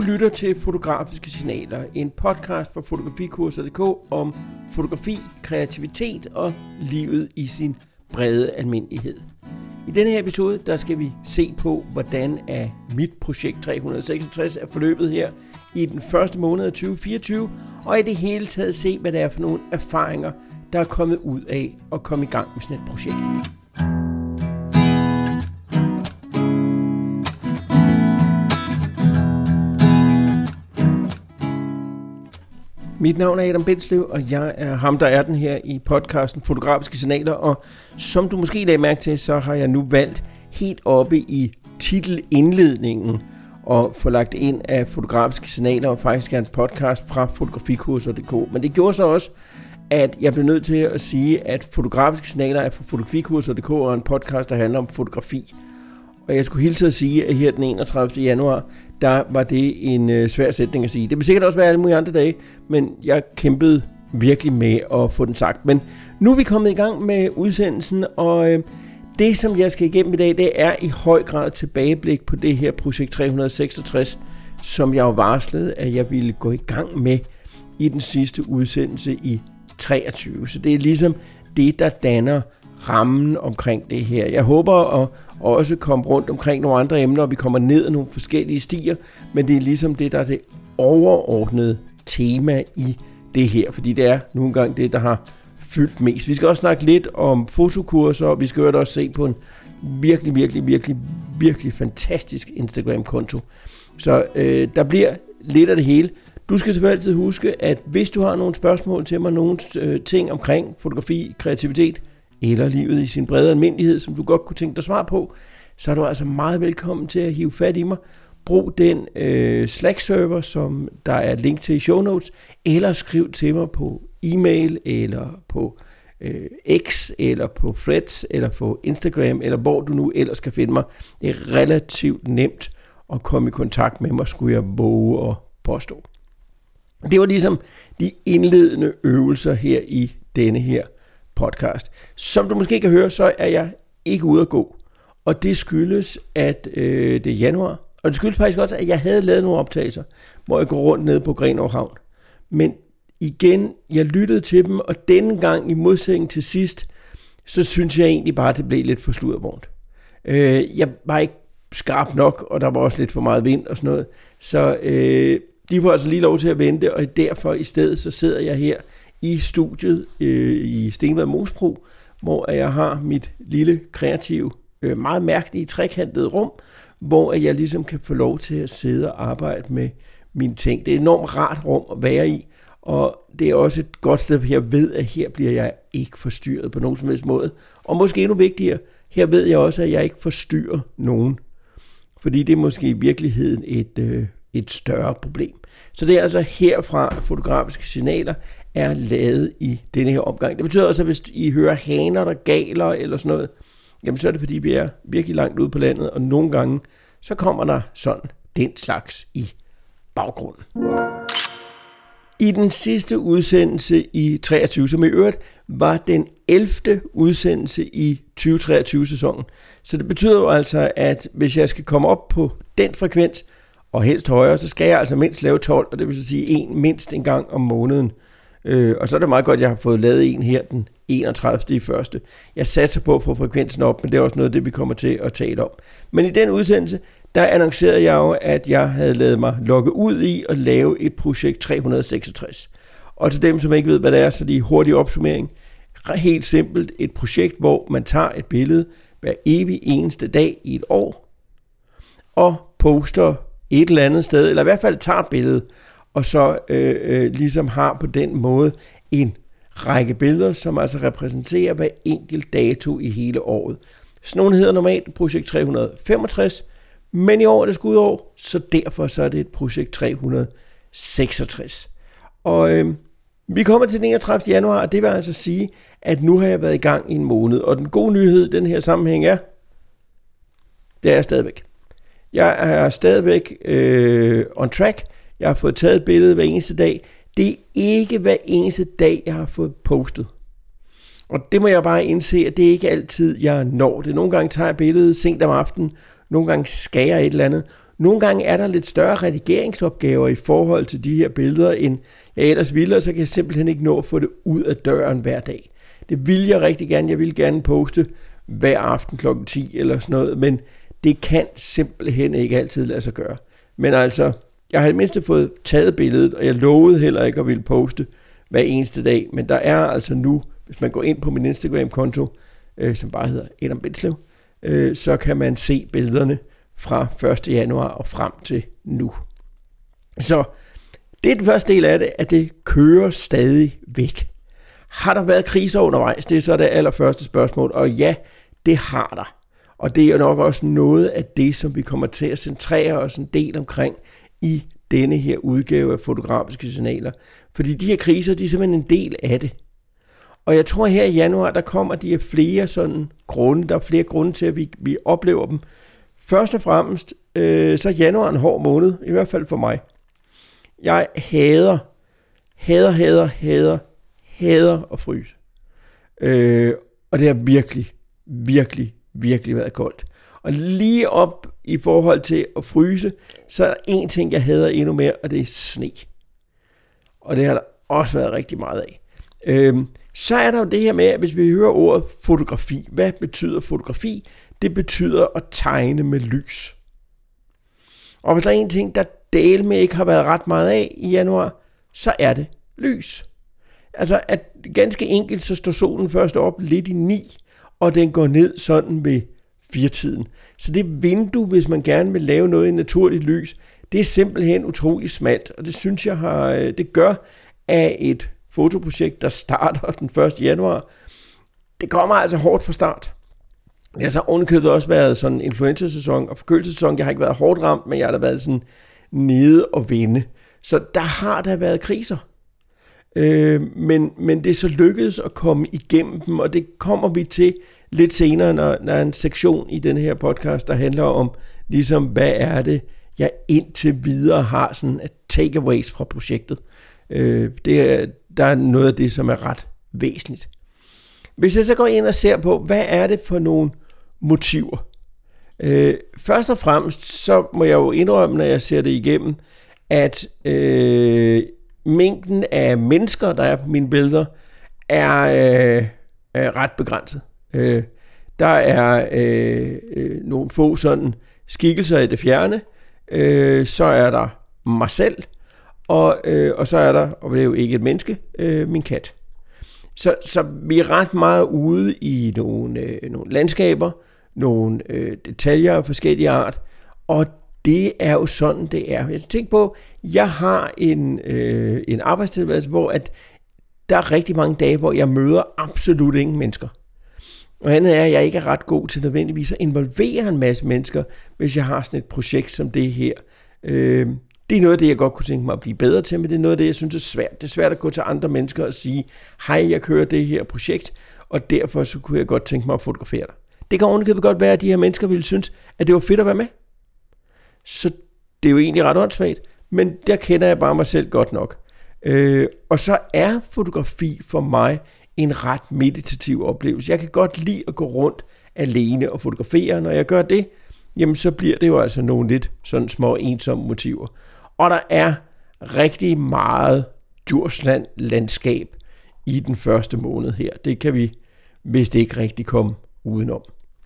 lytter til Fotografiske Signaler, en podcast fra Fotografikurser.dk om fotografi, kreativitet og livet i sin brede almindelighed. I denne her episode, der skal vi se på, hvordan mit projekt 366 er forløbet her i den første måned af 2024, og i det hele taget se, hvad det er for nogle erfaringer, der er kommet ud af at komme i gang med sådan et projekt. Mit navn er Adam Bindslev, og jeg er ham, der er den her i podcasten Fotografiske Signaler. Og som du måske lagde mærke til, så har jeg nu valgt helt oppe i titelindledningen og få lagt ind af Fotografiske Signaler og faktisk hans podcast fra Fotografikurser.dk. Men det gjorde så også, at jeg blev nødt til at sige, at Fotografiske Signaler er fra Fotografikurser.dk og en podcast, der handler om fotografi. Og jeg skulle hilse at sige, at her den 31. januar, der var det en svær sætning at sige. Det vil sikkert også være alle mulige andre dage, men jeg kæmpede virkelig med at få den sagt. Men nu er vi kommet i gang med udsendelsen, og det som jeg skal igennem i dag, det er i høj grad tilbageblik på det her projekt 366, som jeg jo varslede, at jeg ville gå i gang med i den sidste udsendelse i 23. Så det er ligesom det, der danner rammen omkring det her. Jeg håber at også komme rundt omkring nogle andre emner, og vi kommer ned ad nogle forskellige stier, men det er ligesom det, der er det overordnede tema i det her, fordi det er nogle gange det, der har fyldt mest. Vi skal også snakke lidt om fotokurser, og vi skal også se på en virkelig fantastisk Instagram-konto. Så der bliver lidt af det hele. Du skal selvfølgelig altid huske, at hvis du har nogle spørgsmål til mig, nogle ting omkring fotografi, kreativitet, eller livet i sin brede almindelighed, som du godt kunne tænke dig svar på, så er du altså meget velkommen til at hive fat i mig. Brug den Slack-server, som der er et link til i show notes, eller skriv til mig på e-mail, eller på X, eller på Threads, eller på Instagram, eller hvor du nu ellers skal finde mig. Det er relativt nemt at komme i kontakt med mig, skulle jeg våge at påstå. Det var ligesom de indledende øvelser her i denne her podcast. Som du måske kan høre, så er jeg ikke ude at gå. Og det skyldes, at det er januar. Og det skyldes faktisk også, at jeg havde lavet nogle optagelser, hvor jeg går rundt nede på Grenaa Havn. Men igen, jeg lyttede til dem, og denne gang i modsætning til sidst, så synes jeg egentlig bare, at det blev lidt for sluddervognt. Jeg var ikke skarp nok, og der var også lidt for meget vind og sådan noget. Så de får altså lige lov til at vente, og derfor i stedet så sidder jeg her i studiet i Stenvad Mosbro, hvor jeg har mit lille kreative, meget mærkelige trekantede rum, hvor jeg ligesom kan få lov til at sidde og arbejde med mine ting. Det er et enormt rart rum at være i, og det er også et godt sted, for jeg ved, at her bliver jeg ikke forstyrret på nogen som helst måde. Og måske endnu vigtigere, her ved jeg også, at jeg ikke forstyrrer nogen, fordi det er måske i virkeligheden et større problem. Så det er altså herfra, Fotografiske Signaler er lavet i denne her omgang. Det betyder også, at hvis I hører haner, der galer eller sådan noget, jamen så er det fordi, vi er virkelig langt ude på landet, og nogle gange, så kommer der sådan den slags i baggrunden. I den sidste udsendelse i 23, som i øvrigt var den 11. udsendelse i 2023-sæsonen. Så det betyder jo altså, at hvis jeg skal komme op på den frekvens, og helst højere, så skal jeg altså mindst lave 12, og det vil så sige mindst en gang om måneden. Og så er det meget godt, at jeg har fået lavet en her den 31. i første. Jeg satser på at få frekvensen op, men det er også noget af det, vi kommer til at tale om. Men i den udsendelse, der annoncerede jeg jo, at jeg havde lavet mig logge ud i at lave et projekt 366. Og til dem, som ikke ved, hvad det er, så lige hurtig opsummering. Helt simpelt et projekt, hvor man tager et billede hver evig eneste dag i et år, og poster et eller andet sted, eller i hvert fald tager et billede, og så ligesom har på den måde en række billeder, som altså repræsenterer hver enkelt dato i hele året. Sådan nogle hedder normalt projekt 365, men i år er det skudår, så derfor så er det et projekt 366. Og vi kommer til den 31. januar, og det vil altså sige, at nu har jeg været i gang i en måned. Og den gode nyhed i den her sammenhæng er, det er jeg stadigvæk. Jeg er stadigvæk on track. Jeg har fået taget et billede hver eneste dag. Det er ikke hver eneste dag, jeg har fået postet. Og det må jeg bare indse, at det er ikke altid, jeg når det. Nogle gange tager jeg billedet sent om aftenen. nogle gange skal jeg et eller andet. Nogle gange er der lidt større redigeringsopgaver i forhold til de her billeder, end jeg ellers ville, og så kan jeg simpelthen ikke nå at få det ud af døren hver dag. Det vil jeg rigtig gerne. Jeg vil gerne poste hver aften kl. 10 eller sådan noget, men det kan simpelthen ikke altid lade sig gøre. Men altså, jeg har i det mindste fået taget billedet, og jeg lovede heller ikke at ville poste hver eneste dag, men der er altså nu, hvis man går ind på min Instagram-konto, som bare hedder Adam Bindslev, så kan man se billederne fra 1. januar og frem til nu. Så det er den første del af det, at det kører stadig væk. Har der været kriser undervejs? Det er så det allerførste spørgsmål, og ja, det har der. Og det er nok også noget af det, som vi kommer til at centrere os en del omkring i denne her udgave af Fotografiske Signaler. Fordi de her kriser, de er simpelthen en del af det. Og jeg tror her i januar, der kommer de her flere sådan grunde. Der er flere grunde til, at vi oplever dem. Først og fremmest, så er januar en hård måned, i hvert fald for mig. Jeg hader at fryse. Og det har virkelig været koldt. Og lige op i forhold til at fryse, så er der en ting, jeg hader endnu mere, og det er sne. Og det har der også været rigtig meget af. Så er der jo det her med, at hvis vi hører ordet fotografi, hvad betyder fotografi? Det betyder at tegne med lys. Og hvis der er en ting, der del med ikke har været ret meget af i januar, så er det lys. Altså at ganske enkelt, så står solen først op lidt i 9, og den går ned sådan ved 4-tiden. Så det vindue, hvis man gerne vil lave noget i naturligt lys, det er simpelthen utrolig smalt, og det synes jeg det gør af et fotoprojekt, der starter den 1. januar. Det kommer altså hårdt fra start. Det har så ovenikøbet også været sådan en influenza-sæson og forkølelsessæson. Jeg har ikke været hårdt ramt, men jeg har da været sådan nede og vende. Så der har der været kriser. Men det er så lykkedes at komme igennem dem, og det kommer vi til lidt senere, når der er en sektion i den her podcast, der handler om, ligesom, hvad er det, jeg indtil videre har sådan at takeaways fra projektet. Der er noget af det, som er ret væsentligt. Hvis jeg så går ind og ser på, hvad er det for nogle motiver? Først og fremmest, så må jeg jo indrømme, når jeg ser det igennem, at mængden af mennesker, der er på mine billeder, er ret begrænset. Der er nogle få sådan skikkelser i det fjerne, så er der mig selv, og så er der, og det er jo ikke et menneske, min kat. Så vi er ret meget ude i nogle landskaber, nogle detaljer af forskellige art, og det er jo sådan, det er. Jeg tænker på, jeg har en arbejdstilværelse, hvor at der er rigtig mange dage, hvor jeg møder absolut ingen mennesker. Og andet er, at jeg ikke er ret god til nødvendigvis at involvere en masse mennesker, hvis jeg har sådan et projekt som det her. Det er noget af det, jeg godt kunne tænke mig at blive bedre til, men det er noget af det, jeg synes er svært. Det er svært at gå til andre mennesker og sige, hej, jeg kører det her projekt, og derfor så kunne jeg godt tænke mig at fotografere dig. Det kan ovenikøbet godt være, at de her mennesker ville synes, at det var fedt at være med. Så det er jo egentlig ret åndssvagt, men der kender jeg bare mig selv godt nok. Og så er fotografi for mig en ret meditativ oplevelse. Jeg kan godt lide at gå rundt alene og fotografere. Når jeg gør det, jamen så bliver det jo altså nogle lidt sådan små ensomme motiver. Og der er rigtig meget Djursland landskab i den første måned her. Det kan vi vist ikke rigtig komme udenom.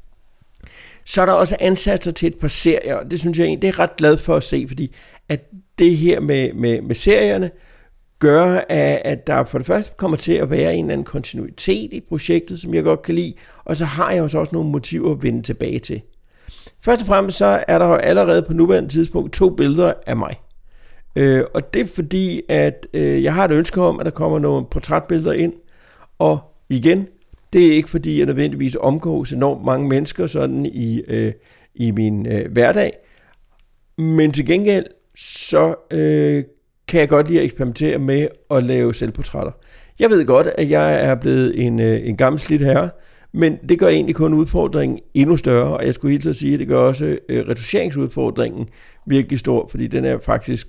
Så er der også ansatser til et par serier, og det synes jeg egentlig, det er ret glad for at se, fordi at det her med serierne gør, at der for det første kommer til at være en eller anden kontinuitet i projektet, som jeg godt kan lide, og så har jeg også nogle motiver at vende tilbage til. Først og fremmest så er der allerede på nuværende tidspunkt 2 billeder af mig. Og det er fordi, at jeg har et ønske om, at der kommer nogle portrætbilleder ind, og igen, det er ikke fordi, jeg nødvendigvis omgås enormt mange mennesker sådan i min hverdag, men til gengæld så kan jeg godt lide at eksperimentere med at lave selvportrætter. Jeg ved godt, at jeg er blevet en gammel slidt herre, men det gør egentlig kun udfordringen endnu større, og jeg skulle helt så sige, at det gør også retuscheringsudfordringen virkelig stor, fordi den er faktisk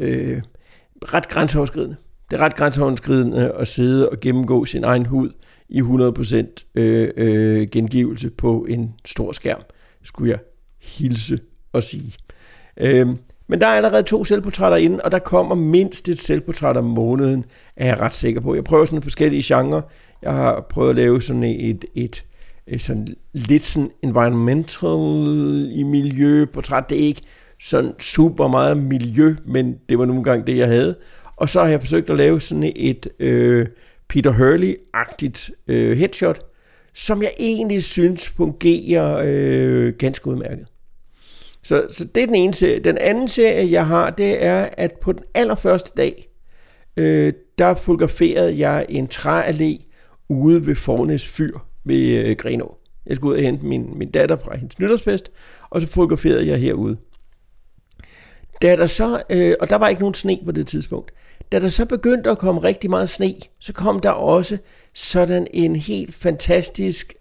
ret grænseoverskridende. Det er ret grænseoverskridende at sidde og gennemgå sin egen hud i 100% gengivelse på en stor skærm, skulle jeg hilse og sige. Men der er allerede 2 selvportrætter inde, og der kommer mindst et selvportræt om måneden, er jeg ret sikker på. Jeg prøver sådan forskellige genrer. Jeg har prøvet at lave sådan et sådan lidt sådan environmental i miljøportræt. Det er ikke sådan super meget miljø, men det var nogle gange det, jeg havde. Og så har jeg forsøgt at lave sådan et Peter Hurley-agtigt headshot, som jeg egentlig synes fungerer ganske udmærket. Så det er den ene serie. Den anden serie, jeg har, det er, at på den allerførste dag, der fotograferede jeg en træallé ude ved Fornæs Fyr ved Grenå. Jeg skulle ud og hente min datter fra hendes nytårsfest, og så fotograferede jeg herude. Da der så, og der var ikke nogen sne på det tidspunkt, da der så begyndte at komme rigtig meget sne, så kom der også sådan en helt fantastisk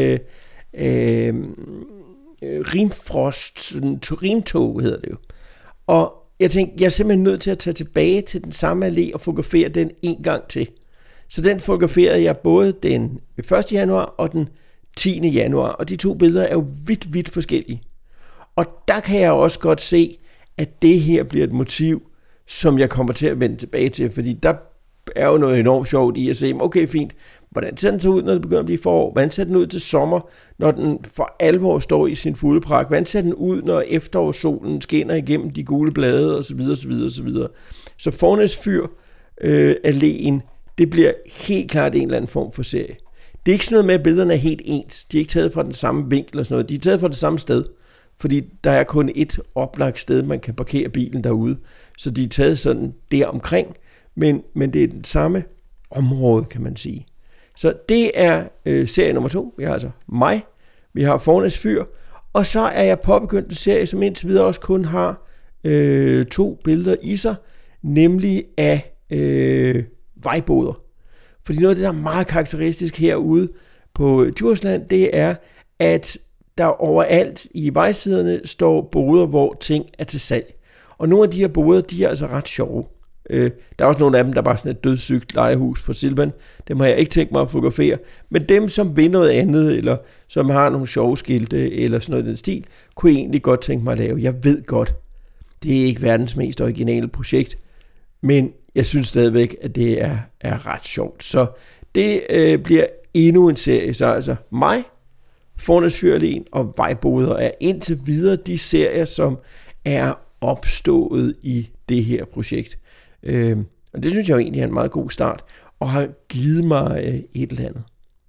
rimfrost, rimtog hedder det jo. Og jeg tænkte, jeg er simpelthen nødt til at tage tilbage til den samme allé og fotografere den en gang til. Så den fotograferede jeg både den 1. januar og den 10. januar, og de 2 billeder er jo vidt forskellige. Og der kan jeg også godt se, at det her bliver et motiv, som jeg kommer til at vende tilbage til, fordi der er jo noget enormt sjovt i at se, okay fint, hvordan ser den så ud, når det begynder at blive forår? Hvordan ser den ud til sommer, når den for alvor står i sin fulde pragt? Hvordan ser den ud, når efterårssolen skinner igennem de gule blade, osv. Så Fornæs Fyr alléen, det bliver helt klart en eller anden form for serie. Det er ikke sådan noget med, at billederne er helt ens. De er ikke taget fra den samme vinkel og sådan noget. De er taget fra det samme sted, fordi der er kun et oplagt sted, man kan parkere bilen derude. Så de er taget sådan der omkring, men det er den samme område, kan man sige. Så det er serie nummer 2. Vi har altså mig, vi har Fornæs Fyr, og så er jeg påbegyndt en serie, som indtil videre også kun har 2 billeder i sig, nemlig af vejboder. Fordi noget af det, der er meget karakteristisk herude på Djursland, det er, at der overalt i vejsiderne står boder, hvor ting er til salg. Og nogle af de her boder, de er altså ret sjove. Der er også nogle af dem, der er bare sådan et dødssygt legehus på Silvan. Dem har jeg ikke tænkt mig at fotografere. Men dem, som vil noget andet, eller som har nogle sjove skilte, eller sådan noget i den stil, kunne jeg egentlig godt tænke mig at lave. Jeg ved godt, det er ikke verdens mest originale projekt, men jeg synes stadigvæk, at det er ret sjovt. Så det bliver endnu en serie. Så altså mig, Fornæs Fyr alene og vejboder er indtil videre de serier, som er opstået i det her projekt. Og det synes jeg jo egentlig er en meget god start, og har givet mig et eller andet.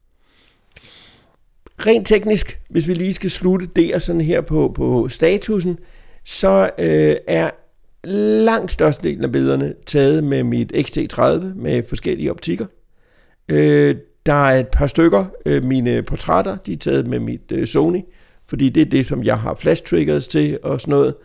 Rent teknisk, hvis vi lige skal slutte der sådan her på statusen, så er langt størstedelen af billederne taget med mit XT30 med forskellige optikker. Der er et par stykker, mine portrætter, de er taget med mit Sony, fordi det er det, som jeg har flash triggers til og sådan noget.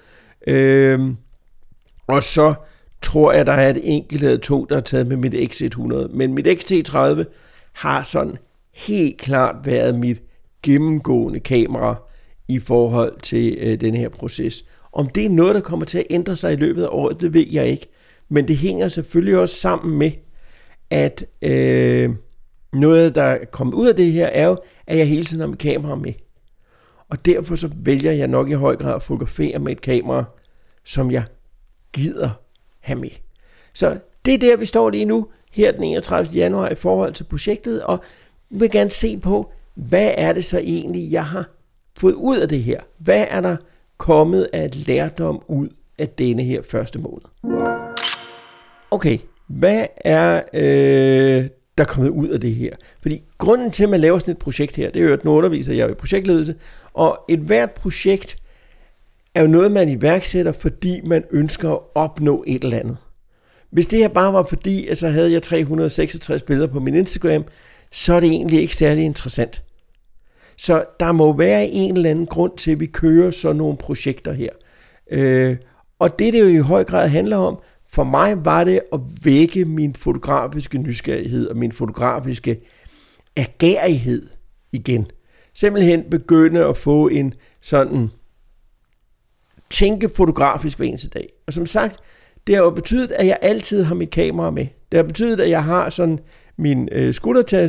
Og så tror jeg, der er et enkelt eller 2, der er taget med mit X100. Men mit XT30 har sådan helt klart været mit gennemgående kamera i forhold til den her proces. Om det er noget, der kommer til at ændre sig i løbet af året, det ved jeg ikke. Men det hænger selvfølgelig også sammen med, at noget, der er kommet ud af det her, er jo, at jeg hele tiden har mit kamera med. Og derfor så vælger jeg nok i høj grad at fotografere med et kamera, som jeg gider have med. Så det er der, vi står lige nu, her den 31. januar i forhold til projektet, og jeg vil gerne se på, hvad er det så egentlig, jeg har fået ud af det her? Hvad er der kommet af lærdom ud af denne her første måned? Okay, hvad er der kommet ud af det her? Fordi grunden til, at man laver sådan et projekt her, det er jo, at nu underviser jeg i projektledelse, og et hvert projekt er jo noget, man iværksætter, fordi man ønsker at opnå et eller andet. Hvis det her bare var fordi, at så havde jeg 366 billeder på min Instagram, så er det egentlig ikke særlig interessant. Så der må være en eller anden grund til, at vi kører sådan nogle projekter her. Og det jo i høj grad handler om, for mig var det at vække min fotografiske nysgerrighed og min fotografiske agerighed igen. Simpelthen begynde at få en sådan tænke fotografisk hver eneste dag. Og som sagt, det har jo betydet, at jeg altid har mit kamera med. Det har betydet, at jeg har sådan min skuldertaske,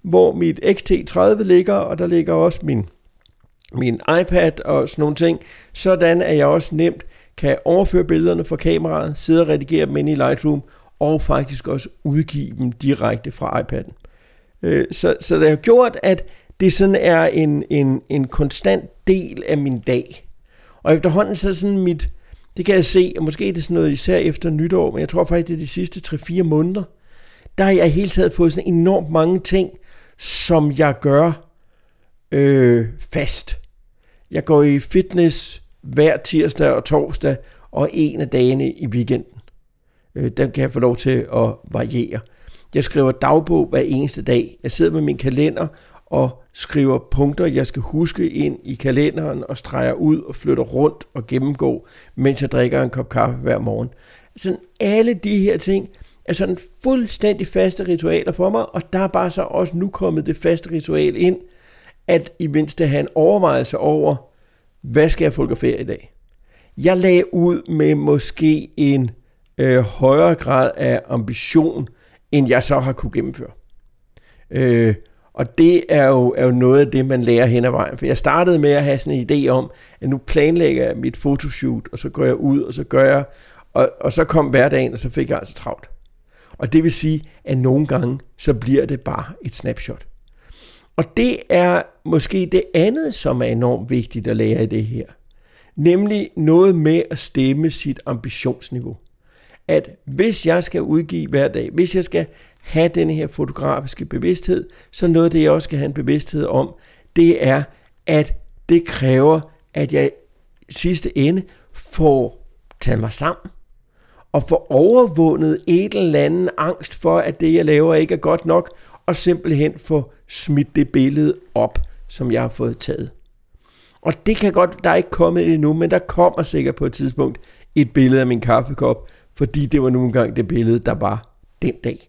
hvor mit XT30 ligger, og der ligger også min iPad og sådan nogle ting, sådan at jeg også nemt kan overføre billederne fra kameraet, sidde og redigere dem ind i Lightroom, og faktisk også udgive dem direkte fra iPad'en. Så det har gjort, at det sådan er en konstant del af min dag. Og efterhånden så sådan det kan jeg se, og måske er det sådan noget især efter nytår, men jeg tror faktisk, det er de sidste 3-4 måneder, der har jeg hele taget fået sådan enormt mange ting, som jeg gør fast. Jeg går i fitness hver tirsdag og torsdag, og en af dagene i weekenden. Den kan jeg få lov til at variere. Jeg skriver dagbog hver eneste dag. Jeg sidder med min kalender og skriver punkter, jeg skal huske ind i kalenderen, og streger ud og flytter rundt og gennemgår, mens jeg drikker en kop kaffe hver morgen. Sådan alle de her ting er sådan fuldstændig faste ritualer for mig, og der er bare så også nu kommet det faste ritual ind, at i mindst at have en overvejelse over, hvad skal jeg fotografere i dag? Jeg lagde ud med måske en højere grad af ambition, end jeg så har kunne gennemføre. Og det er jo noget af det, man lærer hen ad vejen. For jeg startede med at have sådan en idé om, at nu planlægger jeg mit fotoshoot, og så går jeg ud, og så gør jeg, og så kom hverdagen, og så fik jeg altså travlt. Og det vil sige, at nogle gange, så bliver det bare et snapshot. Og det er måske det andet, som er enormt vigtigt at lære i det her. Nemlig noget med at stemme sit ambitionsniveau. At hvis jeg skal udgive hver dag, hvis jeg skal have denne her fotografiske bevidsthed, så noget af det, jeg også skal have en bevidsthed om, det er, at det kræver, at jeg sidste ende får taget mig sammen, og får overvundet et eller andet angst for, at det, jeg laver, ikke er godt nok, og simpelthen få smidt det billede op, som jeg har fået taget. Og det kan godt, der er ikke kommet endnu, men der kommer sikkert på et tidspunkt et billede af min kaffekop, fordi det var nu engang det billede, der var den dag.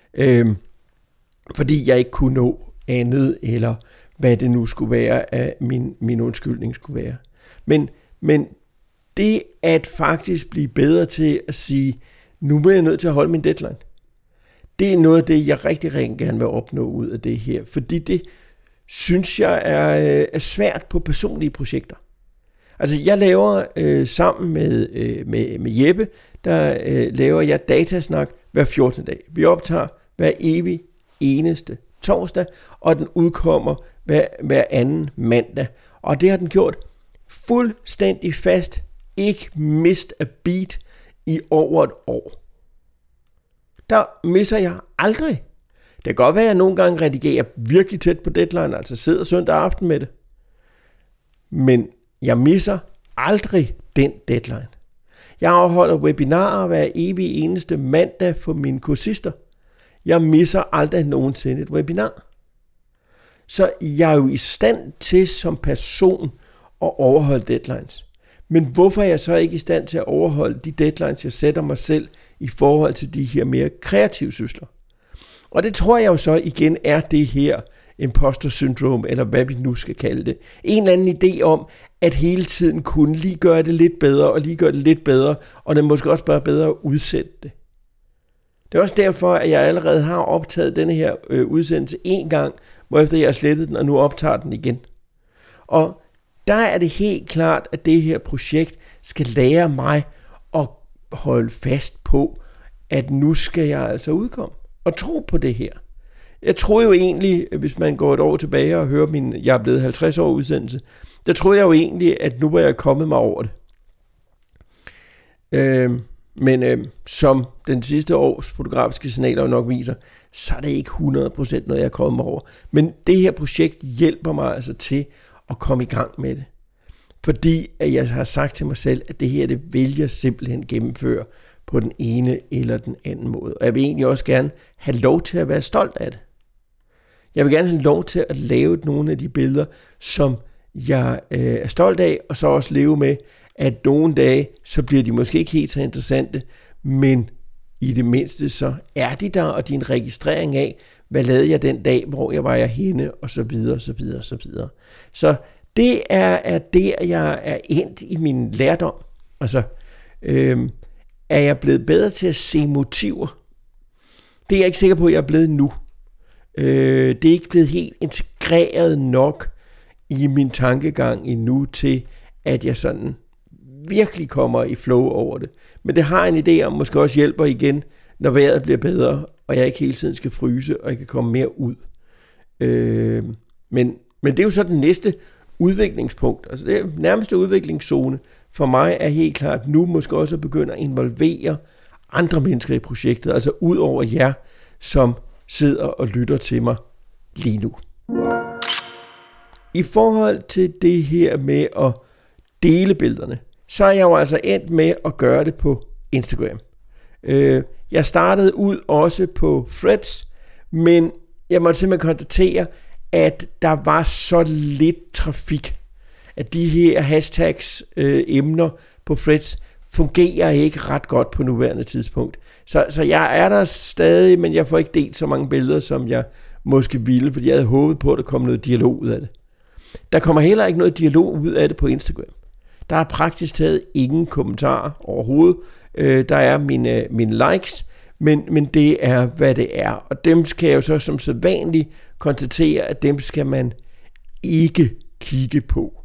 Fordi jeg ikke kunne nå andet, eller hvad det nu skulle være, at min undskyldning skulle være. Men det at faktisk blive bedre til at sige, nu er jeg nødt til at holde min deadline. Det er noget af det, jeg rigtig gerne vil opnå ud af det her, fordi det synes jeg er svært på personlige projekter. Altså jeg laver sammen med Jeppe, der laver jeg datasnak hver 14. dag. Vi optager hver evig eneste torsdag, og den udkommer hver anden mandag. Og det har den gjort fuldstændig fast, ikke mist a beat i over et år. Der misser jeg aldrig. Det kan godt være, at jeg nogle gange redigerer virkelig tæt på deadline, altså sidder søndag aften med det. Men jeg misser aldrig den deadline. Jeg afholder webinarer hver evig eneste mandag for mine kursister. Jeg misser aldrig nogensinde et webinar. Så jeg er jo i stand til som person at overholde deadlines. Men hvorfor er jeg så ikke i stand til at overholde de deadlines, jeg sætter mig selv i forhold til de her mere kreative sysler? Og det tror jeg jo så igen er det her imposter syndrom, eller hvad vi nu skal kalde det. En eller anden idé om, at hele tiden kunne lige gøre det lidt bedre, og lige gøre det lidt bedre, og det måske også bare bedre at udsætte det. Det er også derfor, at jeg allerede har optaget denne her udsendelse en gang, hvorefter jeg har slettet den, og nu optager den igen. Og der er det helt klart, at det her projekt skal lære mig at holde fast på, at nu skal jeg altså udkomme og tro på det her. Jeg troede jo egentlig, hvis man går et år tilbage og hører min jeg er blevet 50 år udsendelse, der troede jeg jo egentlig, at nu var jeg kommet mig over det. Men som den sidste års fotografiske signaler nok viser, så er det ikke 100% noget, jeg er kommet mig over. Men det her projekt hjælper mig altså til at komme i gang med det. Fordi at jeg har sagt til mig selv, at det her, det vil jeg simpelthen gennemføre på den ene eller den anden måde. Og jeg vil egentlig også gerne have lov til at være stolt af det. Jeg vil gerne have lov til at lave nogle af de billeder, som jeg er stolt af, og så også leve med, at nogle dage, så bliver de måske ikke helt så interessante, men i det mindste, så er de der, og din registrering af, hvad lavede jeg den dag, hvor jeg var henne, og så videre, så videre, så videre. Så det er det, jeg er endt i min lærdom. Altså, er jeg blevet bedre til at se motiver? Det er jeg ikke sikker på, at jeg er blevet nu. Det er ikke blevet helt integreret nok i min tankegang endnu til, at jeg sådan virkelig kommer i flow over det. Men det har en idé om, måske også hjælper igen, når vejret bliver bedre, og jeg ikke hele tiden skal fryse, og jeg kan komme mere ud. Men det er jo så den næste udviklingspunkt. Altså det nærmeste udviklingszone for mig er helt klart nu måske også at begynde at involvere andre mennesker i projektet, altså ud over jer, som sidder og lytter til mig lige nu. I forhold til det her med at dele billederne, så er jeg jo altså endt med at gøre det på Instagram. Jeg startede ud også på Threads, men jeg måtte simpelthen konstatere, at der var så lidt trafik, at de her hashtags, emner på Threads, fungerer ikke ret godt på nuværende tidspunkt. Så jeg er der stadig, men jeg får ikke delt så mange billeder, som jeg måske ville, fordi jeg havde håbet på, at der kom noget dialog ud af det. Der kommer heller ikke noget dialog ud af det på Instagram. Der er praktisk taget ingen kommentarer overhovedet. Der er mine likes, men det er, hvad det er. Og dem skal jeg jo så som sædvanligt konstatere, at dem skal man ikke kigge på.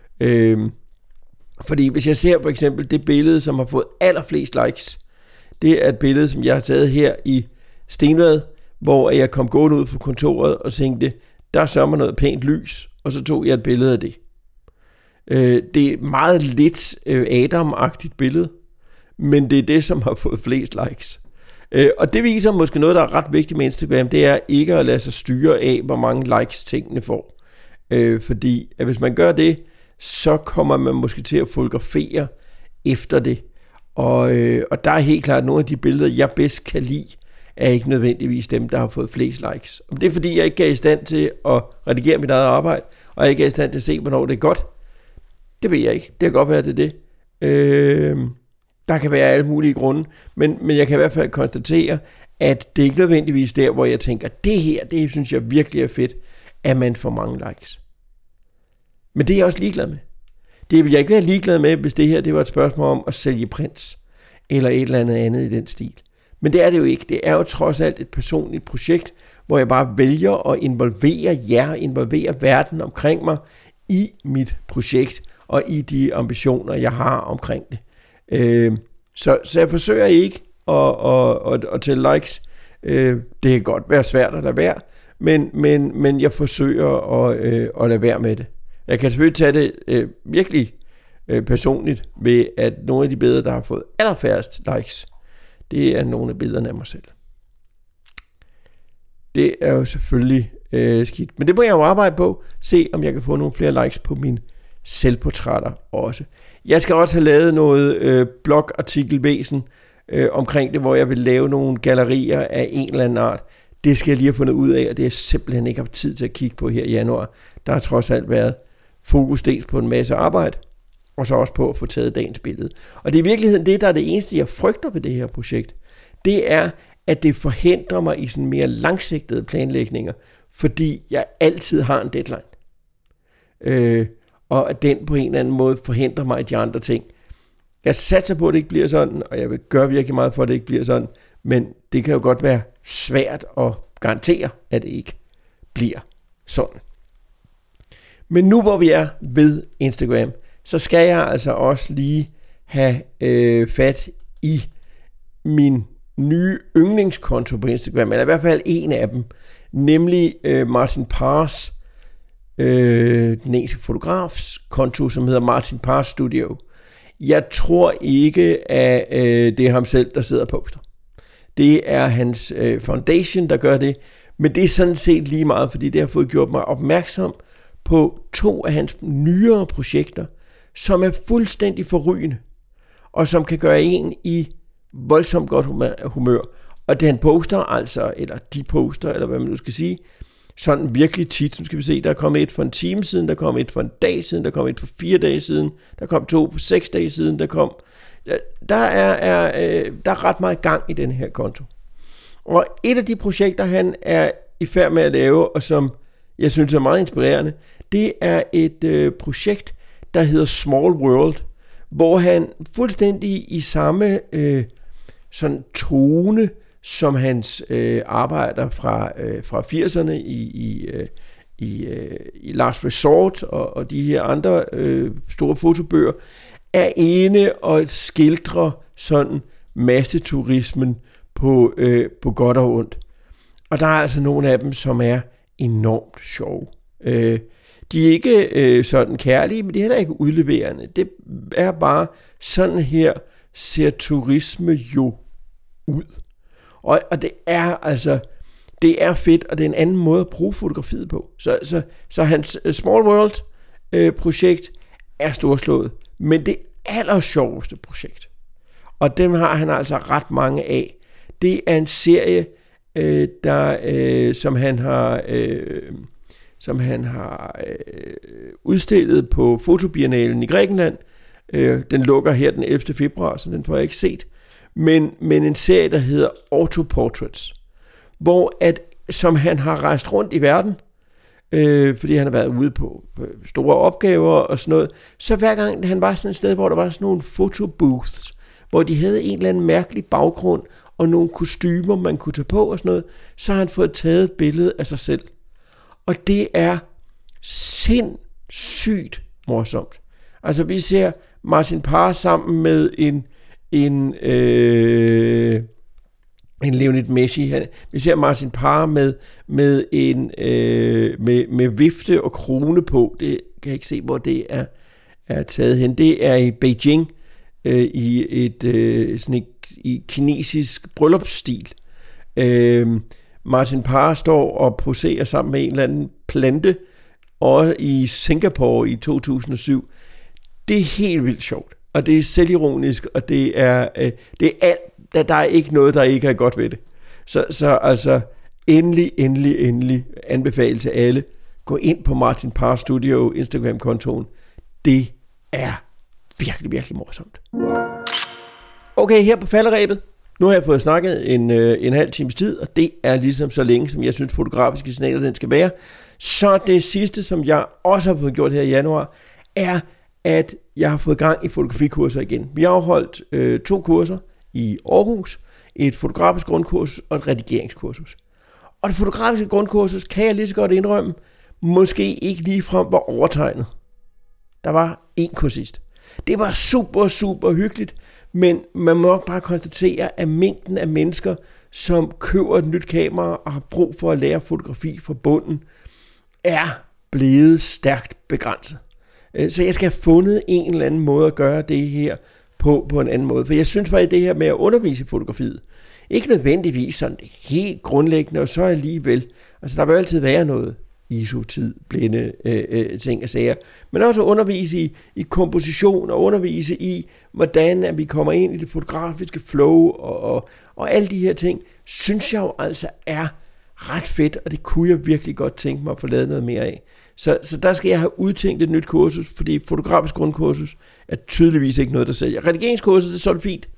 Fordi hvis jeg ser for eksempel det billede, som har fået allerflest likes, det er et billede, som jeg har taget her i Stenvad, hvor jeg kom gående ud fra kontoret og tænkte, der sørger noget pænt lys, og så tog jeg et billede af det. Det er meget lidt Adam-agtigt billede, men det er det, som har fået flest likes. Og det viser måske noget, der er ret vigtigt med Instagram, det er ikke at lade sig styre af, hvor mange likes tingene får. Fordi at hvis man gør det, så kommer man måske til at fotografere efter det. Og der er helt klart nogle af de billeder, jeg bedst kan lide, er ikke nødvendigvis dem, der har fået flest likes. Og det er fordi, jeg ikke er i stand til at redigere mit eget arbejde, og jeg ikke er i stand til at se, hvornår det er godt. Det ved jeg ikke. Det kan godt være, det er det. Der kan være alle mulige grunde, men jeg kan i hvert fald konstatere, at det er ikke nødvendigvis der, hvor jeg tænker, det her, det synes jeg virkelig er fedt, at man får mange likes. Men det er jeg også ligeglad med. Det vil jeg ikke være ligeglad med, hvis det her det var et spørgsmål om at sælge prints, eller et eller andet i den stil. Men det er det jo ikke. Det er jo trods alt et personligt projekt, hvor jeg bare vælger at involvere jer, involvere verden omkring mig i mit projekt, og i de ambitioner, jeg har omkring det. Så jeg forsøger ikke at tælle likes. Det kan godt være svært at lade være, men jeg forsøger at lade være med det. Jeg kan selvfølgelig tage det virkelig personligt ved, at nogle af de billeder, der har fået allerfærrest likes, det er nogle af billederne af mig selv. Det er jo selvfølgelig skidt. Men det må jeg jo arbejde på. Se, om jeg kan få nogle flere likes på mine selvportrætter også. Jeg skal også have lavet noget blogartikelvæsen omkring det, hvor jeg vil lave nogle gallerier af en eller anden art. Det skal jeg lige have fundet ud af, og det er simpelthen ikke haft tid til at kigge på her i januar. Der har trods alt været fokus dels på en masse arbejde, og så også på at få taget dagens billede. Og det er i virkeligheden det, der er det eneste, jeg frygter ved det her projekt. Det er, at det forhindrer mig i sådan mere langsigtede planlægninger, fordi jeg altid har en deadline. Og at den på en eller anden måde forhindrer mig i de andre ting. Jeg satser på, at det ikke bliver sådan, og jeg vil gøre virkelig meget for, at det ikke bliver sådan, men det kan jo godt være svært at garantere, at det ikke bliver sådan. Men nu hvor vi er ved Instagram, så skal jeg altså også lige have fat i min nye yndlingskonto på Instagram, eller i hvert fald en af dem, nemlig Martin Parrs, den engelske fotografs konto, som hedder Martin Parrs Studio. Jeg tror ikke, at det er ham selv, der sidder og poster. Det er hans foundation, der gør det, men det er sådan set lige meget, fordi det har fået gjort mig opmærksom på 2 af hans nyere projekter, som er fuldstændig forrygende, og som kan gøre en i voldsomt godt humør. Og det han poster altså, eller de poster, eller hvad man nu skal sige, sådan virkelig tit. Nu skal vi se, der er kommet et for en time siden, der kom et for en dag siden, der kom et for 4 dage siden, der kom 2 for 6 dage siden, der er ret meget gang i den her konto. Og et af de projekter, han er i færd med at lave, og som jeg synes er meget inspirerende, det er et projekt, der hedder Small World, hvor han fuldstændig i samme sådan tone som hans arbejder fra 80'erne i Last Resort og de her andre store fotobøger, er inde og skildrer sådan masseturismen på godt og ondt. Og der er altså nogle af dem, som er enormt sjove. De er ikke sådan kærlige, men de er heller ikke udleverende. Det er bare sådan her ser turisme jo ud. Og det er altså, det er fedt, og det er en anden måde at bruge fotografiet på. Så hans Small World projekt er storslået, men det allersjoveste projekt, og dem har han altså ret mange af, det er en serie, som han har udstillet på Fotobiennalen i Grækenland. Den lukker her den 11. februar, så den får jeg ikke set. Men en serie, der hedder Autoportraits, som han har rejst rundt i verden, fordi han har været ude på store opgaver og sådan noget. Så hver gang han var sådan et sted, hvor der var sådan nogle fotobooths, hvor de havde en eller anden mærkelig baggrund og nogle kostymer, man kunne tage på og sådan noget, så har han fået taget et billede af sig selv. Og det er sindssygt morsomt. Altså vi ser Martin Parr sammen med en Leonid Messi. Vi ser Martin Parr med vifte og krone på. Det kan jeg ikke se, hvor det er taget hen. Det er i Beijing i kinesisk bryllupsstil. Martin Parr står og poserer sammen med en eller anden plante og i Singapore i 2007. Det er helt vildt sjovt, og det er selvironisk, og det er alt. Der er ikke noget, der ikke er godt ved det. Så altså, endelig anbefale til alle. Gå ind på Martin Parr Studio Instagram-kontoen. Det er virkelig, virkelig morsomt. Okay, her på falderebet. Nu har jeg fået snakket en halv times tid, og det er ligesom så længe, som jeg synes fotografiske signaler den skal være. Så det sidste, som jeg også har fået gjort her i januar, er, at jeg har fået gang i fotografikurser igen. Vi har afholdt 2 kurser i Aarhus, et fotografisk grundkursus og et redigeringskursus. Og det fotografiske grundkursus, kan jeg lige så godt indrømme, måske ikke ligefrem var overtegnet. Der var 1 kursist. Det var super hyggeligt, men man må nok bare konstatere, at mængden af mennesker, som køber et nyt kamera og har brug for at lære fotografi fra bunden, er blevet stærkt begrænset. Så jeg skal have fundet en eller anden måde at gøre det her på en anden måde. For jeg synes faktisk, det her med at undervise i fotografiet, ikke nødvendigvis sådan det helt grundlæggende, og så alligevel, altså der vil altid være noget ISO-tid, blinde ting og sager, men også undervise i komposition og undervise i, hvordan at vi kommer ind i det fotografiske flow og alle de her ting, synes jeg jo altså er ret fedt, og det kunne jeg virkelig godt tænke mig at få lavet noget mere af. Så der skal jeg have udtænkt et nyt kursus, fordi fotografisk grundkursus er tydeligvis ikke noget, der sælger. Redigeringskurset, det er sådan fint.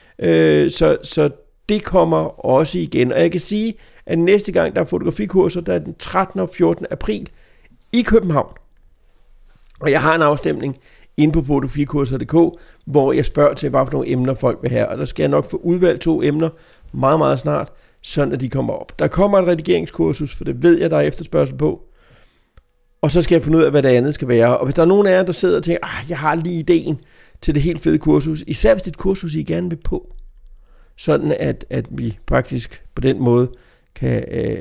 Så det kommer også igen. Og jeg kan sige, at næste gang der er fotografikurser, der er den 13. og 14. april i København. Og jeg har en afstemning inde på fotografikurser.dk, hvor jeg spørger til, hvad for nogle emner folk vil have. Og der skal jeg nok få udvalgt 2 emner meget, meget snart, sådan at de kommer op. Der kommer et redigeringskursus, for det ved jeg, der er efterspørgsel på. Og så skal jeg finde ud af, hvad det andet skal være. Og hvis der er nogen af jer, der sidder og tænker, jeg har lige ideen til det helt fede kursus, især hvis det er et kursus, I gerne vil på, sådan at vi faktisk på den måde kan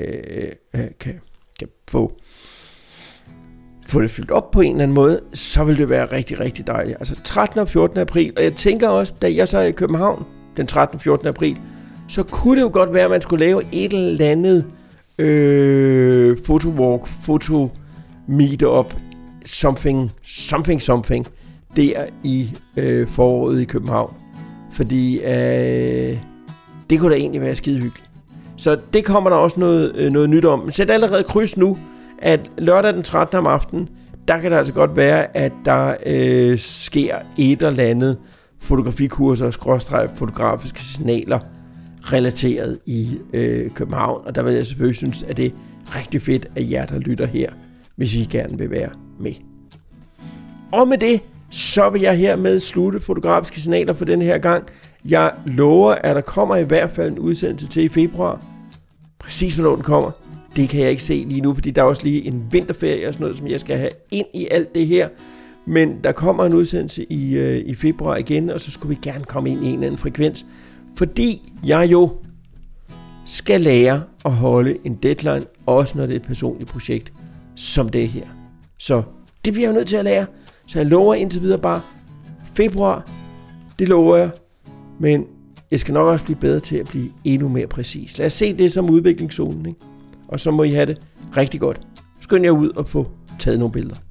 få det fyldt op på en eller anden måde, så vil det være rigtig, rigtig dejligt. Altså 13. og 14. april, og jeg tænker også, da jeg så er i København den 13. og 14. april, så kunne det jo godt være, at man skulle lave et eller andet fotowalk, meet-up, something, der i foråret i København. Fordi det kunne da egentlig være skide hyggeligt. Så det kommer der også noget nyt om. Men sæt allerede kryds nu, at lørdag den 13. om aftenen, der kan det altså godt være, at der sker et eller andet fotografikurser, fotografiske signaler, relateret i København. Og der vil jeg selvfølgelig synes, at det er rigtig fedt, at jer, der lytter her, hvis I gerne vil være med. Og med det, så vil jeg hermed slutte fotografiske signaler for den her gang. Jeg lover, at der kommer i hvert fald en udsendelse til i februar. Præcis hvornår den kommer, det kan jeg ikke se lige nu, fordi der er også lige en vinterferie og sådan noget, som jeg skal have ind i alt det her. Men der kommer en udsendelse i februar igen, og så skulle vi gerne komme ind i en eller anden frekvens. Fordi jeg jo skal lære at holde en deadline, også når det er et personligt projekt, som det her. Så det bliver jeg jo nødt til at lære. Så jeg lover indtil videre bare februar, det lover jeg. Men jeg skal nok også blive bedre til at blive endnu mere præcis. Lad os se det som udviklingszonen, ikke? Og så må I have det rigtig godt. Skynd jer ud og få taget nogle billeder.